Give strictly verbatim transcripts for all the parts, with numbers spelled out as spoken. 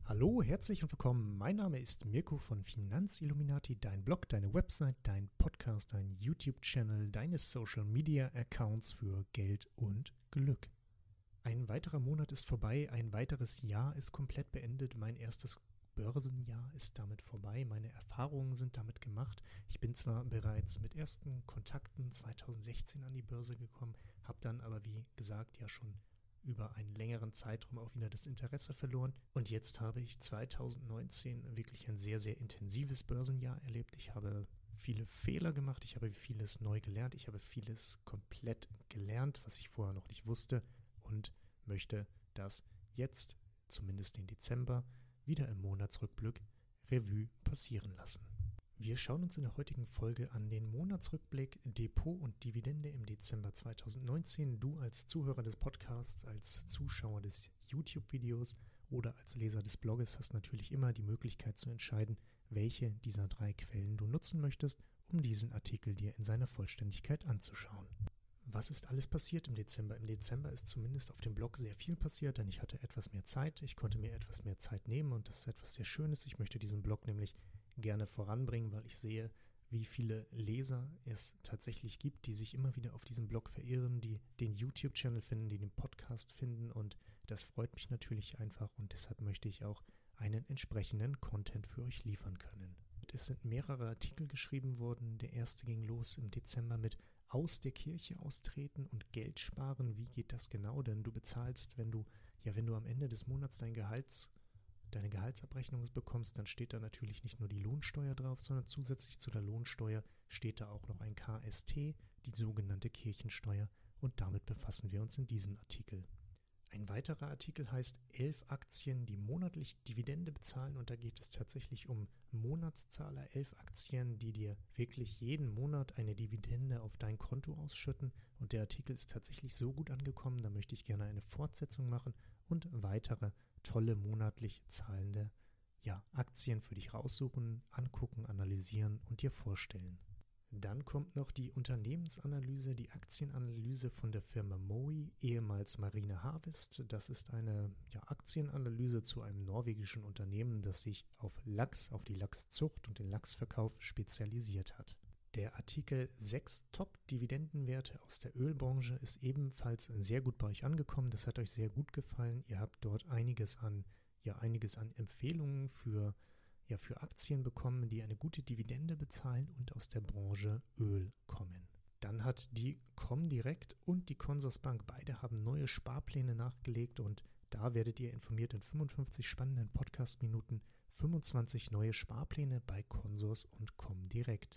Hallo, herzlich willkommen. Mein Name ist Mirko von Finanzilluminati, dein Blog, deine Website, dein Podcast, dein YouTube-Channel, deine Social-Media-Accounts für Geld und Glück. Ein weiterer Monat ist vorbei, ein weiteres Jahr ist komplett beendet. Mein erstes Börsenjahr ist damit vorbei, meine Erfahrungen sind damit gemacht. Ich bin zwar bereits mit ersten Kontakten zweitausendsechzehn an die Börse gekommen, habe dann aber wie gesagt ja schon über einen längeren Zeitraum auch wieder das Interesse verloren. Und jetzt habe ich zweitausendneunzehn wirklich ein sehr, sehr intensives Börsenjahr erlebt. Ich habe viele Fehler gemacht, ich habe vieles neu gelernt, ich habe vieles komplett gelernt, was ich vorher noch nicht wusste und möchte das jetzt, zumindest den Dezember, wieder im Monatsrückblick Revue passieren lassen. Wir schauen uns in der heutigen Folge an den Monatsrückblick Depot und Dividende im Dezember zweitausendneunzehn. Du als Zuhörer des Podcasts, als Zuschauer des YouTube-Videos oder als Leser des Blogs hast natürlich immer die Möglichkeit zu entscheiden, welche dieser drei Quellen du nutzen möchtest, um diesen Artikel dir in seiner Vollständigkeit anzuschauen. Was ist alles passiert im Dezember? Im Dezember ist zumindest auf dem Blog sehr viel passiert, denn ich hatte etwas mehr Zeit. Ich konnte mir etwas mehr Zeit nehmen und das ist etwas sehr Schönes. Ich möchte diesen Blog nämlich gerne voranbringen, weil ich sehe, wie viele Leser es tatsächlich gibt, die sich immer wieder auf diesen Blog verirren, die den YouTube-Channel finden, die den Podcast finden und das freut mich natürlich einfach und deshalb möchte ich auch einen entsprechenden Content für euch liefern können. Es sind mehrere Artikel geschrieben worden. Der erste ging los im Dezember mit aus der Kirche austreten und Geld sparen. Wie geht das genau? Denn du bezahlst, wenn du, ja, wenn du am Ende des Monats dein Gehalts deine Gehaltsabrechnung bekommst, dann steht da natürlich nicht nur die Lohnsteuer drauf, sondern zusätzlich zu der Lohnsteuer steht da auch noch ein K S T, die sogenannte Kirchensteuer, und damit befassen wir uns in diesem Artikel. Ein weiterer Artikel heißt elf Aktien, die monatlich Dividende bezahlen, und da geht es tatsächlich um Monatszahler, elf Aktien, die dir wirklich jeden Monat eine Dividende auf dein Konto ausschütten, und der Artikel ist tatsächlich so gut angekommen, da möchte ich gerne eine Fortsetzung machen und weitere tolle monatlich zahlende ja, Aktien für dich raussuchen, angucken, analysieren und dir vorstellen. Dann kommt noch die Unternehmensanalyse, die Aktienanalyse von der Firma Mowi, ehemals Marine Harvest. Das ist eine ja, Aktienanalyse zu einem norwegischen Unternehmen, das sich auf Lachs, auf die Lachszucht und den Lachsverkauf spezialisiert hat. Der Artikel sechs Top-Dividendenwerte aus der Ölbranche ist ebenfalls sehr gut bei euch angekommen. Das hat euch sehr gut gefallen. Ihr habt dort einiges an, ja, einiges an Empfehlungen für ja, für Aktien bekommen, die eine gute Dividende bezahlen und aus der Branche Öl kommen. Dann hat die Comdirect und die Consorsbank, beide haben neue Sparpläne nachgelegt und da werdet ihr informiert in fünfundfünfzig spannenden Podcast-Minuten, fünfundzwanzig neue Sparpläne bei Consors und Comdirect.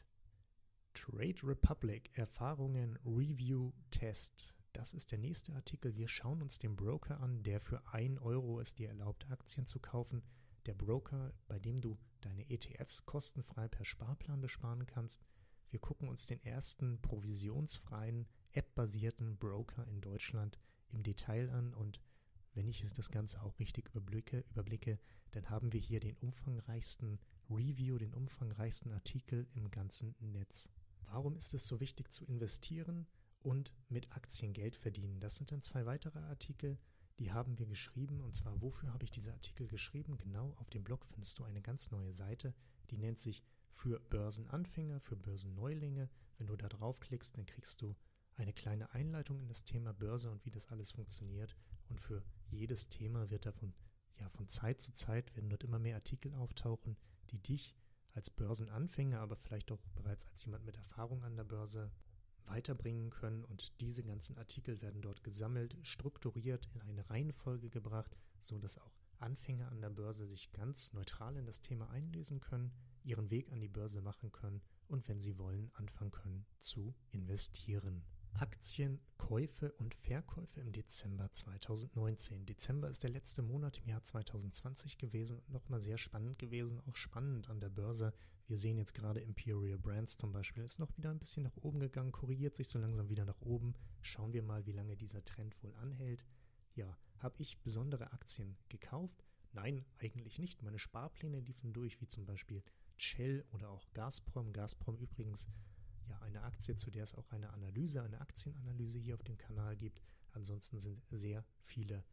Trade Republic, Erfahrungen, Review, Test. Das ist der nächste Artikel. Wir schauen uns den Broker an, der für ein Euro es dir erlaubt, Aktien zu kaufen. Der Broker, bei dem du deine E T Fs kostenfrei per Sparplan besparen kannst. Wir gucken uns den ersten provisionsfreien, app-basierten Broker in Deutschland im Detail an und wenn ich das Ganze auch richtig überblicke, überblicke, dann haben wir hier den umfangreichsten Review, den umfangreichsten Artikel im ganzen Netz. Warum ist es so wichtig zu investieren und mit Aktien Geld verdienen? Das sind dann zwei weitere Artikel, die haben wir geschrieben, und zwar, wofür habe ich diese Artikel geschrieben? Genau, auf dem Blog findest du eine ganz neue Seite, die nennt sich für Börsenanfänger, für Börsenneulinge. Wenn du da draufklickst, dann kriegst du eine kleine Einleitung in das Thema Börse und wie das alles funktioniert. Und für jedes Thema wird davon, ja, von Zeit zu Zeit werden dort immer mehr Artikel auftauchen, die dich als Börsenanfänger, aber vielleicht auch bereits als jemand mit Erfahrung an der Börse weiterbringen können, und diese ganzen Artikel werden dort gesammelt, strukturiert, in eine Reihenfolge gebracht, so dass auch Anfänger an der Börse sich ganz neutral in das Thema einlesen können, ihren Weg an die Börse machen können und wenn sie wollen, anfangen können zu investieren. Aktienkäufe und Verkäufe im Dezember zweitausendneunzehn. Dezember ist der letzte Monat im Jahr zweitausendzwanzig gewesen und nochmal sehr spannend gewesen, auch spannend an der Börse. Wir sehen jetzt gerade Imperial Brands zum Beispiel, ist noch wieder ein bisschen nach oben gegangen, korrigiert sich so langsam wieder nach oben. Schauen wir mal, wie lange dieser Trend wohl anhält. Ja, habe ich besondere Aktien gekauft? Nein, eigentlich nicht. Meine Sparpläne liefen durch, wie zum Beispiel Shell oder auch Gazprom. Gazprom übrigens ja eine Aktie, zu der es auch eine Analyse, eine Aktienanalyse hier auf dem Kanal gibt. Ansonsten sind sehr viele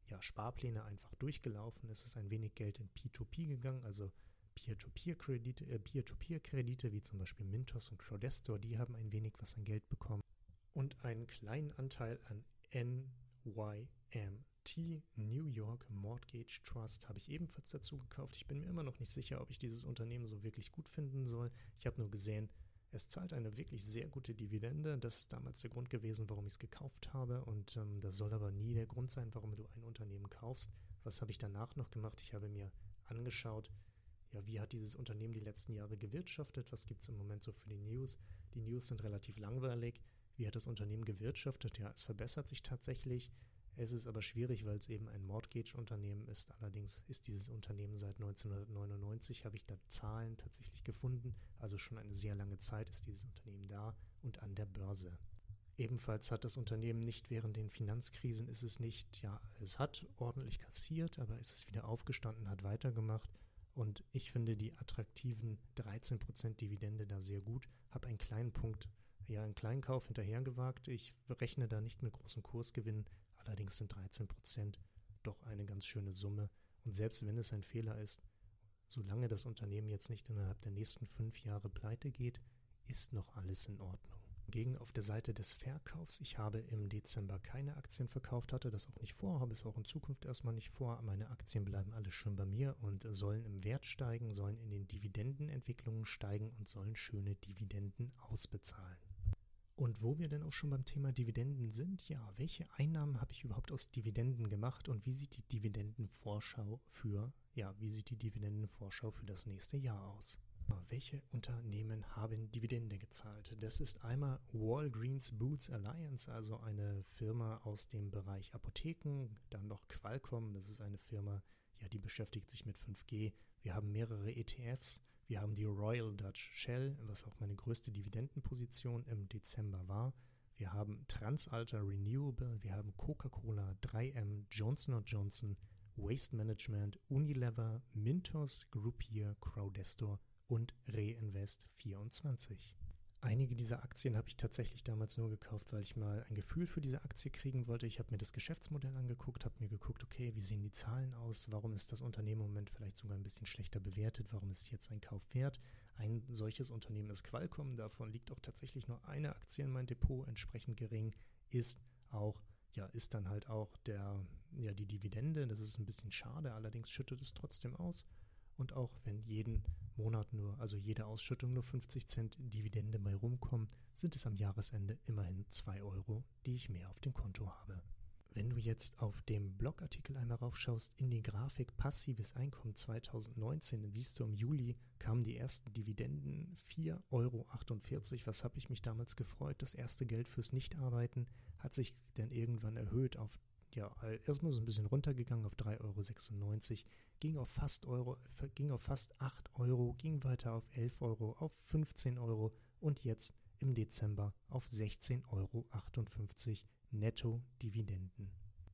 ja, Sparpläne einfach durchgelaufen. Es ist ein wenig Geld in P zwei P gegangen, also Peer-to-Peer-Kredite, äh, Peer-to-Peer-Kredite wie zum Beispiel Mintos und Crowdestor, die haben ein wenig was an Geld bekommen. Und einen kleinen Anteil an N Y M T, New York Mortgage Trust, habe ich ebenfalls dazu gekauft. Ich bin mir immer noch nicht sicher, ob ich dieses Unternehmen so wirklich gut finden soll. Ich habe nur gesehen, es zahlt eine wirklich sehr gute Dividende. Das ist damals der Grund gewesen, warum ich es gekauft habe. Und ähm, das soll aber nie der Grund sein, warum du ein Unternehmen kaufst. Was habe ich danach noch gemacht? Ich habe mir angeschaut, ja, wie hat dieses Unternehmen die letzten Jahre gewirtschaftet? Was gibt es im Moment so für die News? Die News sind relativ langweilig. Wie hat das Unternehmen gewirtschaftet? Ja, es verbessert sich tatsächlich. Es ist aber schwierig, weil es eben ein Mortgage-Unternehmen ist. Allerdings ist dieses Unternehmen seit neunzehnhundertneunundneunzig, habe ich da Zahlen tatsächlich gefunden. Also schon eine sehr lange Zeit ist dieses Unternehmen da und an der Börse. Ebenfalls hat das Unternehmen nicht während den Finanzkrisen, ist es nicht, ja, es hat ordentlich kassiert, aber es ist wieder aufgestanden, hat weitergemacht. Und ich finde die attraktiven dreizehn Prozent Dividende da sehr gut. Habe einen kleinen Punkt, ja, einen kleinen Kauf hinterhergewagt. Ich rechne da nicht mit großen Kursgewinnen. Allerdings sind dreizehn Prozent doch eine ganz schöne Summe. Und selbst wenn es ein Fehler ist, solange das Unternehmen jetzt nicht innerhalb der nächsten fünf Jahre pleite geht, ist noch alles in Ordnung. Hingegen auf der Seite des Verkaufs, ich habe im Dezember keine Aktien verkauft, hatte das auch nicht vor, habe es auch in Zukunft erstmal nicht vor. Meine Aktien bleiben alle schön bei mir und sollen im Wert steigen, sollen in den Dividendenentwicklungen steigen und sollen schöne Dividenden ausbezahlen. Und wo wir denn auch schon beim Thema Dividenden sind, ja, welche Einnahmen habe ich überhaupt aus Dividenden gemacht und wie sieht die Dividendenvorschau für, ja, wie sieht die Dividendenvorschau für das nächste Jahr aus? Welche Unternehmen haben Dividende gezahlt? Das ist einmal Walgreens Boots Alliance, also eine Firma aus dem Bereich Apotheken, dann noch Qualcomm, das ist eine Firma, ja, die beschäftigt sich mit fünf G. Wir haben mehrere E T Fs. Wir haben die Royal Dutch Shell, was auch meine größte Dividendenposition im Dezember war. Wir haben Transalta Renewable, wir haben Coca-Cola, drei M, Johnson und Johnson, Waste Management, Unilever, Mintos, Groupier, Crowdestor und Reinvest vierundzwanzig. Einige dieser Aktien habe ich tatsächlich damals nur gekauft, weil ich mal ein Gefühl für diese Aktie kriegen wollte. Ich habe mir das Geschäftsmodell angeguckt, habe mir geguckt, okay, wie sehen die Zahlen aus? Warum ist das Unternehmen im Moment vielleicht sogar ein bisschen schlechter bewertet? Warum ist jetzt ein Kauf wert? Ein solches Unternehmen ist Qualcomm. Davon liegt auch tatsächlich nur eine Aktie in meinem Depot, entsprechend gering. Ist auch, ja, ist dann halt auch der, ja, die Dividende. Das ist ein bisschen schade, allerdings schüttet es trotzdem aus. Und auch wenn jeden Monat nur, also jede Ausschüttung nur fünfzig Cent Dividende bei rumkommen, sind es am Jahresende immerhin zwei Euro, die ich mehr auf dem Konto habe. Wenn du jetzt auf dem Blogartikel einmal raufschaust in die Grafik Passives Einkommen zweitausendneunzehn, dann siehst du, im Juli kamen die ersten Dividenden vier Euro achtundvierzig. Was habe ich mich damals gefreut? Das erste Geld fürs Nichtarbeiten hat sich dann irgendwann erhöht auf, ja, erstmal so ein bisschen runtergegangen auf drei Euro sechsundneunzig, ging auf fast Euro, ging auf fast acht Euro, ging weiter auf elf Euro, auf fünfzehn Euro und jetzt im Dezember auf sechzehn Euro achtundfünfzig Netto-Dividenden.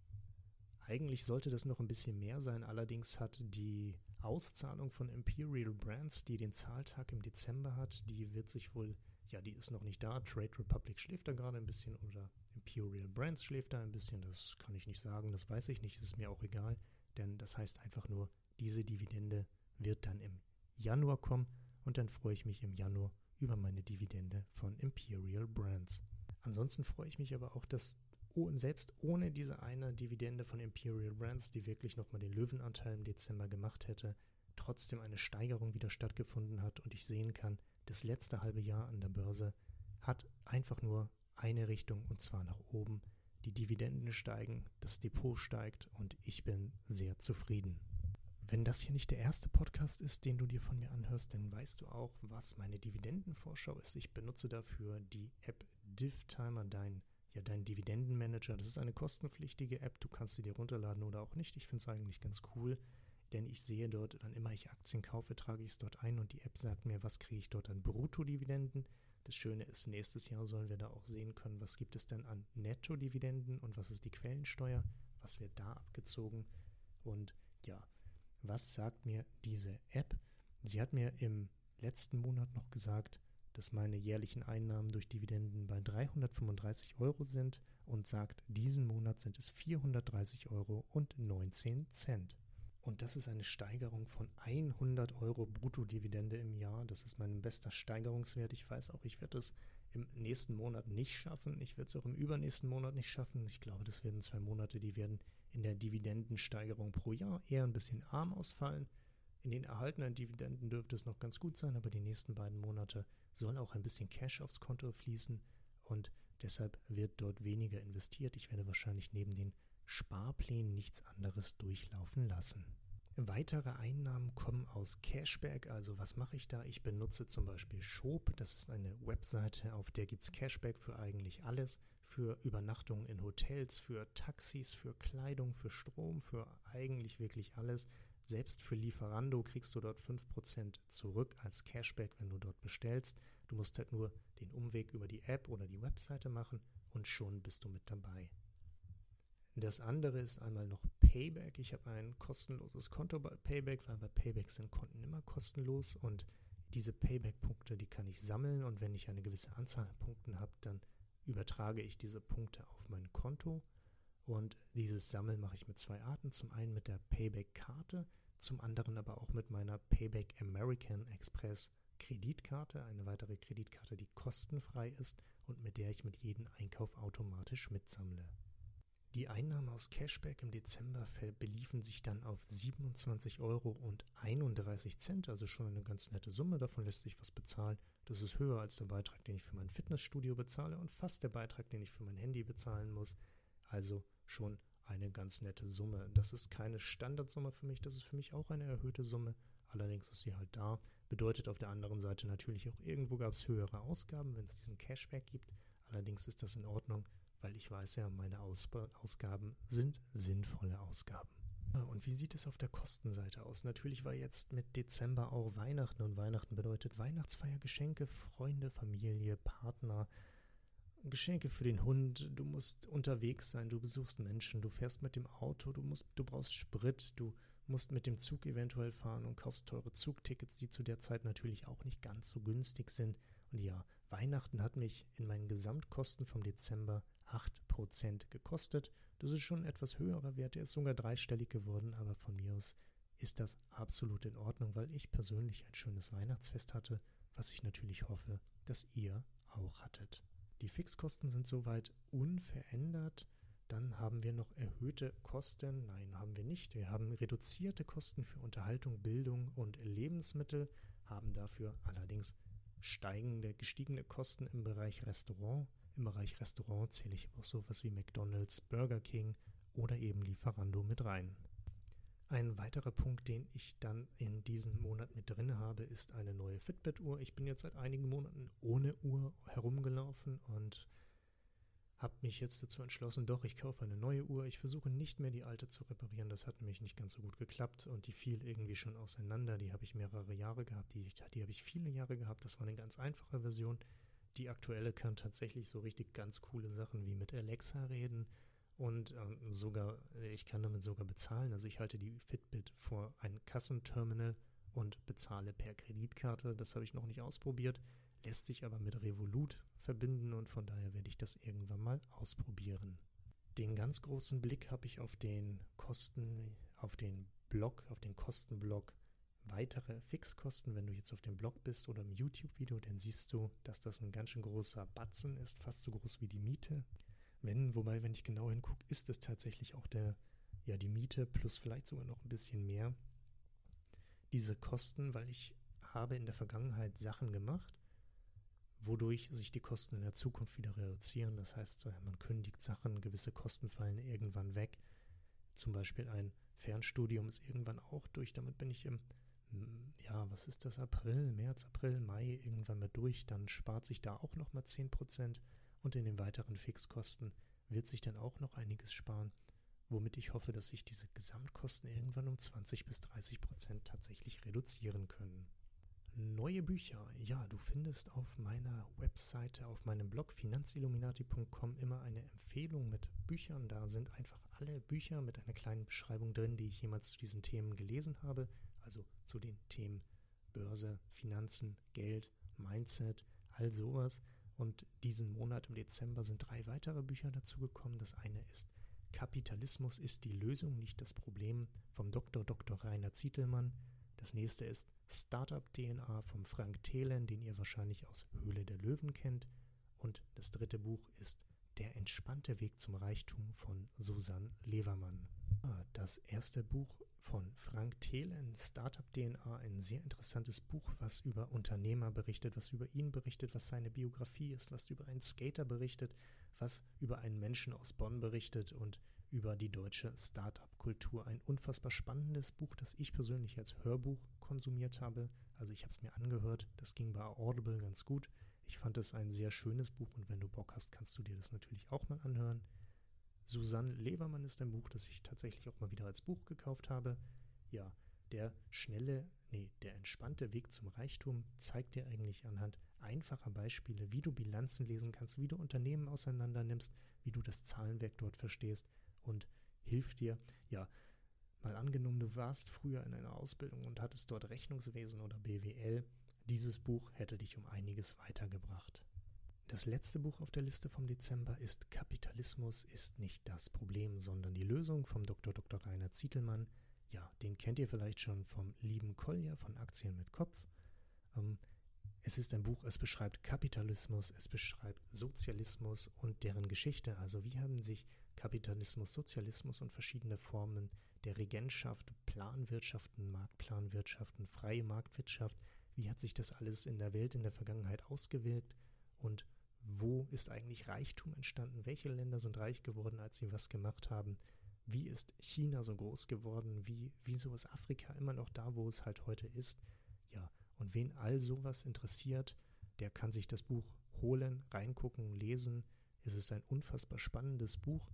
Eigentlich sollte das noch ein bisschen mehr sein, allerdings hat die Auszahlung von Imperial Brands, die den Zahltag im Dezember hat, die wird sich wohl, ja, die ist noch nicht da. Trade Republic schläft da gerade ein bisschen oder Imperial Brands schläft da ein bisschen, das kann ich nicht sagen, das weiß ich nicht, das ist mir auch egal, denn das heißt einfach nur, diese Dividende wird dann im Januar kommen und dann freue ich mich im Januar über meine Dividende von Imperial Brands. Ansonsten freue ich mich aber auch, dass selbst ohne diese eine Dividende von Imperial Brands, die wirklich nochmal den Löwenanteil im Dezember gemacht hätte, trotzdem eine Steigerung wieder stattgefunden hat und ich sehen kann, das letzte halbe Jahr an der Börse hat einfach nur eine Richtung und zwar nach oben. Die Dividenden steigen, das Depot steigt und ich bin sehr zufrieden. Wenn das hier nicht der erste Podcast ist, den du dir von mir anhörst, dann weißt du auch, was meine Dividendenvorschau ist. Ich benutze dafür die App DivTimer, dein, ja, dein Dividendenmanager. Das ist eine kostenpflichtige App, du kannst sie dir runterladen oder auch nicht. Ich finde es eigentlich ganz cool, denn ich sehe dort, wann immer ich Aktien kaufe, trage ich es dort ein und die App sagt mir, was kriege ich dort an Bruttodividenden. Das Schöne ist, nächstes Jahr sollen wir da auch sehen können, was gibt es denn an Nettodividenden und was ist die Quellensteuer, was wird da abgezogen und ja, was sagt mir diese App? Sie hat mir im letzten Monat noch gesagt, dass meine jährlichen Einnahmen durch Dividenden bei dreihundertfünfunddreißig Euro sind und sagt, diesen Monat sind es vierhundertdreißig Euro und neunzehn Cent. Und das ist eine Steigerung von hundert Euro Bruttodividende im Jahr. Das ist mein bester Steigerungswert. Ich weiß auch, ich werde es im nächsten Monat nicht schaffen. Ich werde es auch im übernächsten Monat nicht schaffen. Ich glaube, das werden zwei Monate, die werden in der Dividendensteigerung pro Jahr eher ein bisschen arm ausfallen. In den erhaltenen Dividenden dürfte es noch ganz gut sein, aber die nächsten beiden Monate soll auch ein bisschen Cash aufs Konto fließen und deshalb wird dort weniger investiert. Ich werde wahrscheinlich neben den Sparplänen nichts anderes durchlaufen lassen. Weitere Einnahmen kommen aus Cashback. Also was mache ich da? Ich benutze zum Beispiel Schoop. Das ist eine Webseite, auf der gibt es Cashback für eigentlich alles. Für Übernachtungen in Hotels, für Taxis, für Kleidung, für Strom, für eigentlich wirklich alles. Selbst für Lieferando kriegst du dort fünf Prozent zurück als Cashback, wenn du dort bestellst. Du musst halt nur den Umweg über die App oder die Webseite machen und schon bist du mit dabei. Das andere ist einmal noch Payback. Ich habe ein kostenloses Konto bei Payback, weil bei Payback sind Konten immer kostenlos und diese Payback-Punkte, die kann ich sammeln und wenn ich eine gewisse Anzahl an Punkten habe, dann übertrage ich diese Punkte auf mein Konto und dieses Sammeln mache ich mit zwei Arten. Zum einen mit der Payback-Karte, zum anderen aber auch mit meiner Payback American Express Kreditkarte, eine weitere Kreditkarte, die kostenfrei ist und mit der ich mit jedem Einkauf automatisch mitsammle. Die Einnahmen aus Cashback im Dezember beliefen sich dann auf siebenundzwanzig Euro und einunddreißig Cent, also schon eine ganz nette Summe, davon lässt sich was bezahlen. Das ist höher als der Beitrag, den ich für mein Fitnessstudio bezahle und fast der Beitrag, den ich für mein Handy bezahlen muss, also schon eine ganz nette Summe. Das ist keine Standardsumme für mich, das ist für mich auch eine erhöhte Summe, allerdings ist sie halt da, bedeutet auf der anderen Seite natürlich auch, irgendwo gab es höhere Ausgaben, wenn es diesen Cashback gibt, allerdings ist das in Ordnung, weil ich weiß ja, meine Ausb- Ausgaben sind sinnvolle Ausgaben. Und wie sieht es auf der Kostenseite aus? Natürlich war jetzt mit Dezember auch Weihnachten und Weihnachten bedeutet Weihnachtsfeier, Geschenke, Freunde, Familie, Partner, Geschenke für den Hund, du musst unterwegs sein, du besuchst Menschen, du fährst mit dem Auto, du musst, du brauchst Sprit, du musst mit dem Zug eventuell fahren und kaufst teure Zugtickets, die zu der Zeit natürlich auch nicht ganz so günstig sind. Und ja, Weihnachten hat mich in meinen Gesamtkosten vom Dezember acht Prozent gekostet. Das ist schon ein etwas höherer Wert, der ist sogar dreistellig geworden, aber von mir aus ist das absolut in Ordnung, weil ich persönlich ein schönes Weihnachtsfest hatte, was ich natürlich hoffe, dass ihr auch hattet. Die Fixkosten sind soweit unverändert. Dann haben wir noch erhöhte Kosten. Nein, haben wir nicht. Wir haben reduzierte Kosten für Unterhaltung, Bildung und Lebensmittel, haben dafür allerdings steigende, gestiegene Kosten im Bereich Restaurant. Im Bereich Restaurant zähle ich auch sowas wie McDonald's, Burger King oder eben Lieferando mit rein. Ein weiterer Punkt, den ich dann in diesem Monat mit drin habe, ist eine neue Fitbit-Uhr. Ich bin jetzt seit einigen Monaten ohne Uhr herumgelaufen und habe mich jetzt dazu entschlossen, doch, ich kaufe eine neue Uhr. Ich versuche nicht mehr die alte zu reparieren. Das hat nämlich nicht ganz so gut geklappt und die fiel irgendwie schon auseinander. Die habe ich mehrere Jahre gehabt. Die, die habe ich viele Jahre gehabt. Das war eine ganz einfache Version. Die aktuelle kann tatsächlich so richtig ganz coole Sachen wie mit Alexa reden. Und ähm, sogar, ich kann damit sogar bezahlen. Also ich halte die Fitbit vor ein Kassenterminal und bezahle per Kreditkarte. Das habe ich noch nicht ausprobiert, lässt sich aber mit Revolut verbinden und von daher werde ich das irgendwann mal ausprobieren. Den ganz großen Blick habe ich auf den Kosten, auf den Blog, auf den Kostenblock weitere Fixkosten. Wenn du jetzt auf dem Blog bist oder im YouTube-Video, dann siehst du, dass das ein ganz schön großer Batzen ist, fast so groß wie die Miete. Wenn, wobei, wenn ich genau hingucke, ist es tatsächlich auch der, ja, die Miete plus vielleicht sogar noch ein bisschen mehr. Diese Kosten, weil ich habe in der Vergangenheit Sachen gemacht, wodurch sich die Kosten in der Zukunft wieder reduzieren. Das heißt, man kündigt Sachen, gewisse Kosten fallen irgendwann weg. Zum Beispiel ein Fernstudium ist irgendwann auch durch. Damit bin ich im, ja, was ist das, April, März, April, Mai irgendwann mal durch. Dann spart sich da auch nochmal zehn Prozent. Und in den weiteren Fixkosten wird sich dann auch noch einiges sparen, womit ich hoffe, dass sich diese Gesamtkosten irgendwann um zwanzig bis dreißig Prozent tatsächlich reduzieren können. Neue Bücher. Ja, du findest auf meiner Webseite, auf meinem Blog finanzilluminati punkt com immer eine Empfehlung mit Büchern. Da sind einfach alle Bücher mit einer kleinen Beschreibung drin, die ich jemals zu diesen Themen gelesen habe. Also zu den Themen Börse, Finanzen, Geld, Mindset, all sowas. Und diesen Monat im Dezember sind drei weitere Bücher dazu gekommen. Das eine ist Kapitalismus ist die Lösung, nicht das Problem vom Doktor Doktor Rainer Zietelmann. Das nächste ist Startup-D N A vom Frank Thelen, den ihr wahrscheinlich aus Höhle der Löwen kennt. Und das dritte Buch ist Der entspannte Weg zum Reichtum von Susanne Levermann. Das erste Buch von Frank Thelen, Startup-D N A, ein sehr interessantes Buch, was über Unternehmer berichtet, was über ihn berichtet, was seine Biografie ist, was über einen Skater berichtet, was über einen Menschen aus Bonn berichtet und über die deutsche Startup-Kultur. Ein unfassbar spannendes Buch, das ich persönlich als Hörbuch konsumiert habe. Also ich habe es mir angehört, das ging bei Audible ganz gut. Ich fand es ein sehr schönes Buch und wenn du Bock hast, kannst du dir das natürlich auch mal anhören. Susanne Levermann ist ein Buch, das ich tatsächlich auch mal wieder als Buch gekauft habe. Ja, der schnelle, nee, der entspannte Weg zum Reichtum zeigt dir eigentlich anhand einfacher Beispiele, wie du Bilanzen lesen kannst, wie du Unternehmen auseinander nimmst, wie du das Zahlenwerk dort verstehst und hilft dir, ja, mal angenommen, du warst früher in einer Ausbildung und hattest dort Rechnungswesen oder B W L, dieses Buch hätte dich um einiges weitergebracht. Das letzte Buch auf der Liste vom Dezember ist Kapitalismus ist nicht das Problem, sondern die Lösung vom Doktor Doktor Rainer Zietelmann. Ja, den kennt ihr vielleicht schon vom lieben Kolja von Aktien mit Kopf. Ähm, es ist ein Buch, es beschreibt Kapitalismus, es beschreibt Sozialismus und deren Geschichte. Also wie haben sich Kapitalismus, Sozialismus und verschiedene Formen der Regentschaft, Planwirtschaften, Marktplanwirtschaften, freie Marktwirtschaft, wie hat sich das alles in der Welt in der Vergangenheit ausgewirkt und wo ist eigentlich Reichtum entstanden? Welche Länder sind reich geworden, als sie was gemacht haben? Wie ist China so groß geworden? Wie, wieso ist Afrika immer noch da, wo es halt heute ist? Ja, und wen all sowas interessiert, der kann sich das Buch holen, reingucken, lesen. Es ist ein unfassbar spannendes Buch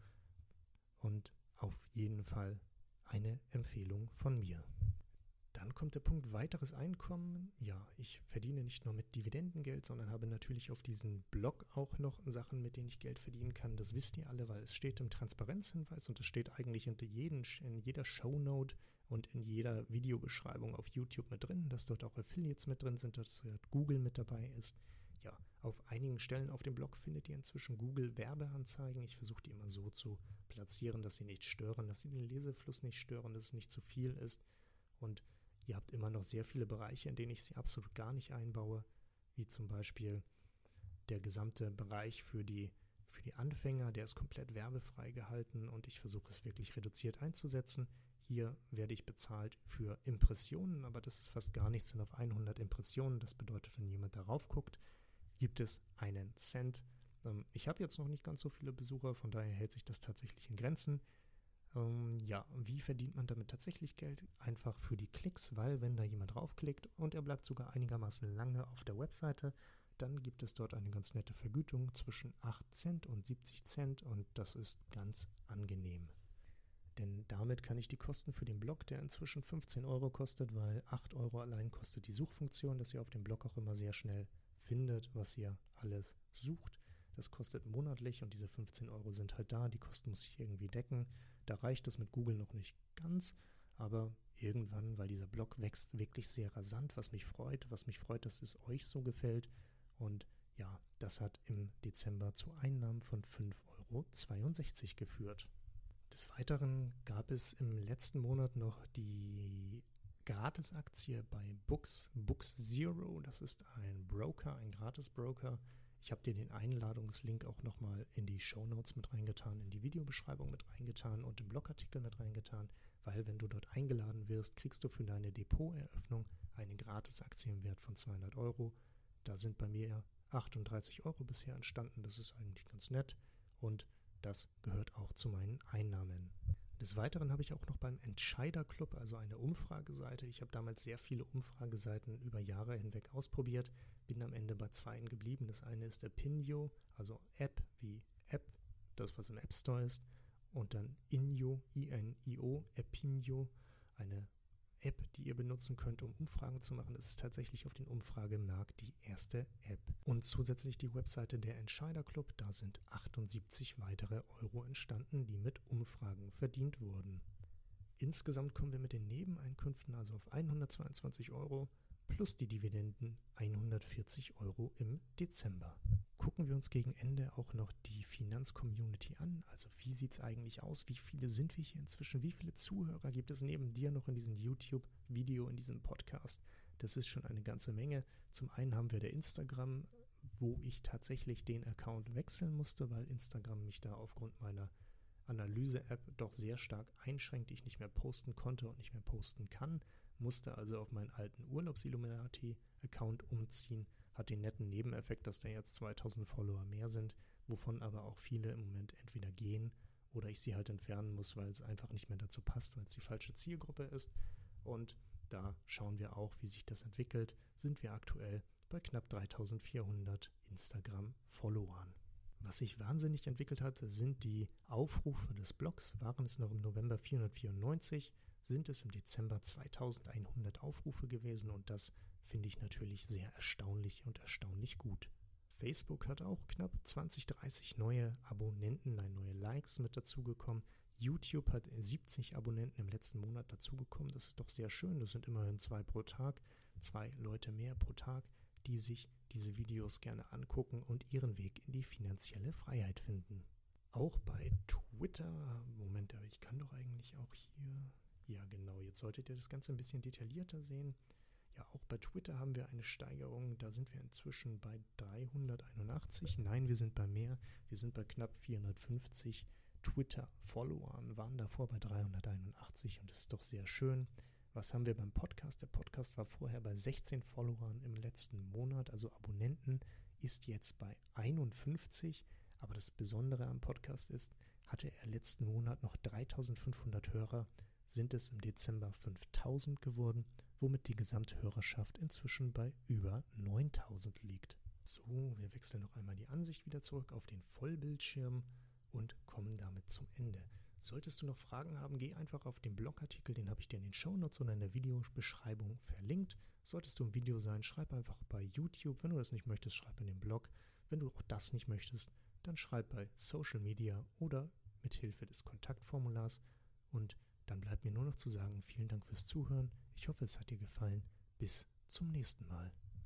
und auf jeden Fall eine Empfehlung von mir. Dann kommt der Punkt weiteres Einkommen. Ja, ich verdiene nicht nur mit Dividendengeld, sondern habe natürlich auf diesem Blog auch noch Sachen, mit denen ich Geld verdienen kann. Das wisst ihr alle, weil es steht im Transparenzhinweis und es steht eigentlich in, jeden, in jeder Shownote und in jeder Videobeschreibung auf YouTube mit drin, dass dort auch Affiliates mit drin sind, dass dort Google mit dabei ist. Ja, auf einigen Stellen auf dem Blog findet ihr inzwischen Google-Werbeanzeigen. Ich versuche die immer so zu platzieren, dass sie nicht stören, dass sie den Lesefluss nicht stören, dass es nicht zu viel ist. Und ihr habt immer noch sehr viele Bereiche, in denen ich sie absolut gar nicht einbaue, wie zum Beispiel der gesamte Bereich für die, für die Anfänger, der ist komplett werbefrei gehalten und ich versuche es wirklich reduziert einzusetzen. Hier werde ich bezahlt für Impressionen, aber das ist fast gar nichts, denn auf hundert Impressionen, das bedeutet, wenn jemand darauf guckt, gibt es einen Cent. Ähm, ich habe jetzt noch nicht ganz so viele Besucher, von daher hält sich das tatsächlich in Grenzen. Ähm, ja, wie verdient man damit tatsächlich Geld? Einfach für die Klicks, weil wenn da jemand draufklickt und er bleibt sogar einigermaßen lange auf der Webseite, dann gibt es dort eine ganz nette Vergütung zwischen acht Cent und siebzig Cent und das ist ganz angenehm. Denn damit kann ich die Kosten für den Blog, der inzwischen fünfzehn Euro kostet, weil acht Euro allein kostet die Suchfunktion, dass ihr auf dem Blog auch immer sehr schnell findet, was ihr alles sucht. Das kostet monatlich und diese fünfzehn Euro sind halt da, die Kosten muss ich irgendwie decken. Da reicht es mit Google noch nicht ganz, aber irgendwann, weil dieser Blog wächst wirklich sehr rasant, was mich freut, was mich freut, dass es euch so gefällt. Und ja, das hat im Dezember zu Einnahmen von fünf Euro zweiundsechzig geführt. Des Weiteren gab es im letzten Monat noch die Gratisaktie bei Books, Books Zero. Das ist ein Broker, ein Gratis-Broker. Ich habe dir den Einladungslink auch nochmal in die Shownotes mit reingetan, in die Videobeschreibung mit reingetan und im Blogartikel mit reingetan, weil wenn du dort eingeladen wirst, kriegst du für deine Depoteröffnung eine Gratisaktie im Wert von zweihundert Euro. Da sind bei mir achtunddreißig Euro bisher entstanden, das ist eigentlich ganz nett und das gehört auch zu meinen Einnahmen. Des Weiteren habe ich auch noch beim Entscheider-Club, also eine Umfrageseite. Ich habe damals sehr viele Umfrageseiten über Jahre hinweg ausprobiert, bin am Ende bei zweien geblieben. Das eine ist Opinio, also App wie App, das was im App Store ist, und dann Inio, I N I O, Opinio, eine App, die ihr benutzen könnt, um Umfragen zu machen. Das ist tatsächlich auf den Umfragemarkt die erste App. Und zusätzlich die Webseite der Entscheider-Club, da sind achtundsiebzig weitere Euro entstanden, die mit Umfragen verdient wurden. Insgesamt kommen wir mit den Nebeneinkünften also auf hundertzweiundzwanzig Euro plus die Dividenden hundertvierzig Euro im Dezember. Gucken wir uns gegen Ende auch noch die Finanzcommunity an. Also wie sieht es eigentlich aus? Wie viele sind wir hier inzwischen? Wie viele Zuhörer gibt es neben dir noch in diesem YouTube-Video, in diesem Podcast? Das ist schon eine ganze Menge. Zum einen haben wir der Instagram, wo ich tatsächlich den Account wechseln musste, weil Instagram mich da aufgrund meiner Analyse-App doch sehr stark einschränkt, ich nicht mehr posten konnte und nicht mehr posten kann, musste also auf meinen alten Urlaubs-Illuminati-Account umziehen, hat den netten Nebeneffekt, dass da jetzt zweitausend Follower mehr sind, wovon aber auch viele im Moment entweder gehen oder ich sie halt entfernen muss, weil es einfach nicht mehr dazu passt, weil es die falsche Zielgruppe ist. Und da schauen wir auch, wie sich das entwickelt, sind wir aktuell bei knapp dreitausendvierhundert Instagram-Followern. Was sich wahnsinnig entwickelt hat, sind die Aufrufe des Blogs. Waren es noch im November vierhundertvierundneunzig, sind es im Dezember zweitausendeinhundert Aufrufe gewesen und das finde ich natürlich sehr erstaunlich und erstaunlich gut. Facebook hat auch knapp zwanzig, dreißig neue Abonnenten, nein, neue Likes mit dazugekommen. YouTube hat siebzig Abonnenten im letzten Monat dazugekommen. Das ist doch sehr schön. Das sind immerhin zwei pro Tag, zwei Leute mehr pro Tag, die sich diese Videos gerne angucken und ihren Weg in die finanzielle Freiheit finden. Auch bei Twitter, Moment, aber ich kann doch eigentlich auch hier, ja genau, jetzt solltet ihr das Ganze ein bisschen detaillierter sehen. Ja, auch bei Twitter haben wir eine Steigerung, da sind wir inzwischen bei dreihunderteinundachtzig, nein, wir sind bei mehr, wir sind bei knapp vierhundertfünfzig Twitter-Followern, waren davor bei dreihunderteinundachtzig und das ist doch sehr schön. Was haben wir beim Podcast? Der Podcast war vorher bei sechzehn Followern im letzten Monat, also Abonnenten, ist jetzt bei einundfünfzig. Aber das Besondere am Podcast ist, hatte er letzten Monat noch dreitausendfünfhundert Hörer, sind es im Dezember fünftausend geworden, womit die Gesamthörerschaft inzwischen bei über neuntausend liegt. So, wir wechseln noch einmal die Ansicht wieder zurück auf den Vollbildschirm und kommen damit zum Ende. Solltest du noch Fragen haben, geh einfach auf den Blogartikel, den habe ich dir in den Shownotes oder in der Videobeschreibung verlinkt. Solltest du ein Video sein, schreib einfach bei YouTube. Wenn du das nicht möchtest, schreib in den Blog. Wenn du auch das nicht möchtest, dann schreib bei Social Media oder mit Hilfe des Kontaktformulars. Und dann bleibt mir nur noch zu sagen, vielen Dank fürs Zuhören. Ich hoffe, es hat dir gefallen. Bis zum nächsten Mal.